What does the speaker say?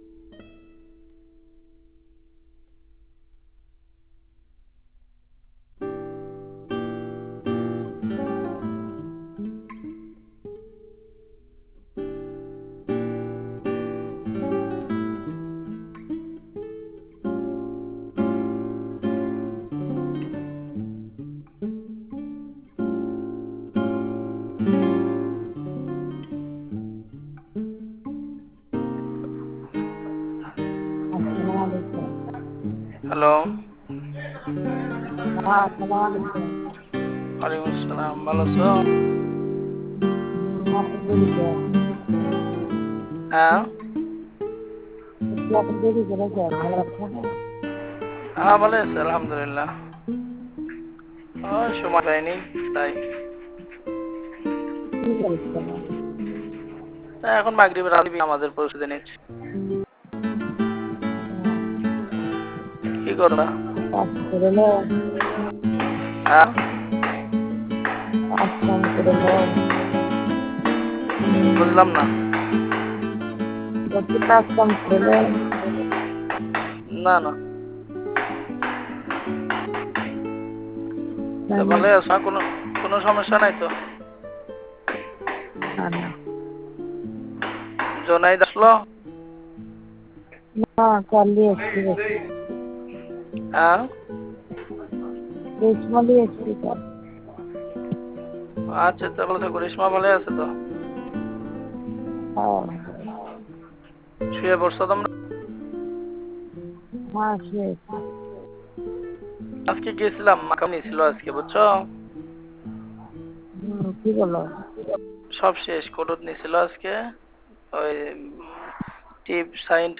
Hello. আসসালামু আলাইকুম। ওয়ালাইকুম আসসালাম। ভালো আছো? আপনি দেরি করেন। হ্যাঁ। আপনি দেরি করে যান, ভালো আছেন? হ্যাঁ, ভালো আছে আলহামদুলিল্লাহ। সময় পাইনি তাই। কি করছেন? এখন মাগরিবের আগে আমাদের পরিস্থিতি নিচ্ছি। কি করবা? কাজ করলেন? হ্যাঁ। কাজ কাম করলেন? বুঝলাম না। একটু কাজ কাম করলেন? না না। তো ভালো আছো? কোনো কোনো সমস্যা নাই তো? না না, জোনাইদ আসলো? না কালি এসছি বেশি। হ্যাঁ। রেশমালি এসছি কাল। আচ্ছা, তাহলে তো করিশ্মা ভালো আছে তো? হ্যাঁ শুয়ে পড়ছো তোমরা? হ্যাঁ শুয়েছি। আজকে গেছিলাম, মাকামি ছিল আজকে, বুঝছো? কি বলো? সব শেষ, কোডত নিছিল আজকে। ওই টিপ সাইন